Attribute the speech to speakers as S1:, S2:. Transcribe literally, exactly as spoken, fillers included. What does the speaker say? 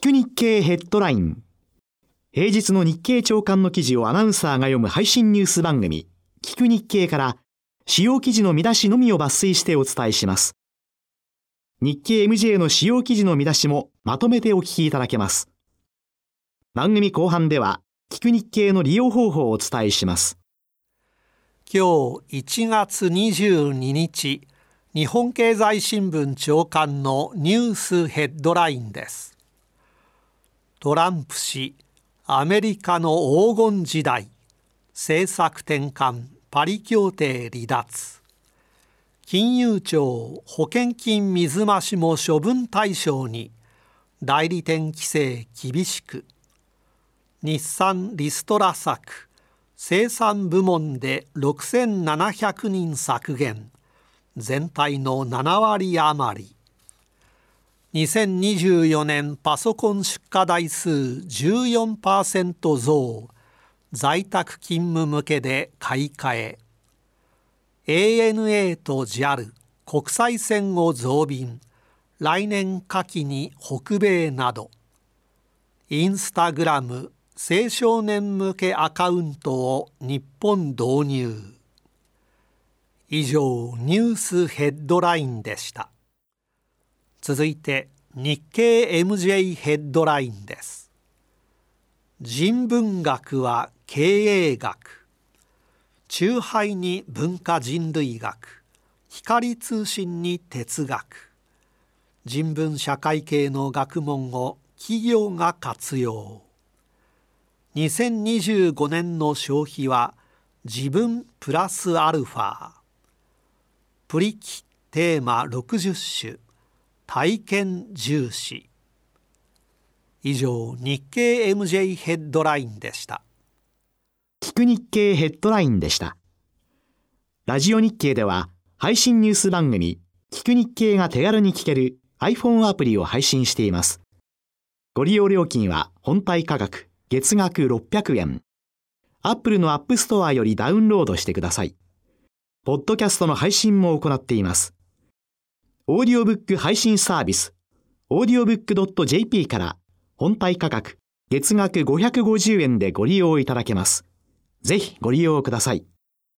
S1: く日経ヘッドライン。平日の日経朝刊の記事をアナウンサーが読む配信ニュース番組、聞く日経から主要記事の見出しのみを抜粋してお伝えします。日経 エムジェー の主要記事の見出しもまとめてお聞きいただけます。番組後半では、聞く日経の利用方法をお伝えします。
S2: 今日いちがつにじゅうににち、日本経済新聞朝刊のニュースヘッドラインです。トランプ氏、アメリカの黄金時代、政策転換、パリ協定離脱。金融庁保険金水増しも処分対象に、代理店規制厳しく。日産リストラ策、生産部門でろくせんななひゃくにん削減、全体のななわり余り。にせんにじゅうよねんパソコン出荷台数 じゅうよんパーセント 増、在宅勤務向けで買い替え。エーエヌエー と ジャル 国際線を増便、来年夏季に北米など。インスタグラム青少年向けアカウントを日本導入。以上、ニュースヘッドラインでした。続いて日経 エムジェー ヘッドラインです。人文学は経営学。酎ハイに文化人類学、光通信に哲学。人文社会系の学問を企業が活用。にせんにじゅうごねんの消費は自分プラスアルファ。プリキテーマろくじゅっしゅ、体験重視。以上、日経 エムジェー ヘッドラインでした。
S1: 聞く日経ヘッドラインでした。ラジオ日経では配信ニュース番組、聞く日経が手軽に聞ける iPhone アプリを配信しています。ご利用料金は本体価格月額ろっぴゃくえん。Apple の App Store よりダウンロードしてください。ポッドキャストの配信も行っています。オーディオブック配信サービス、オーディオブックドットジェーピー から本体価格月額ごひゃくごじゅうえんでご利用いただけます。ぜひご利用ください。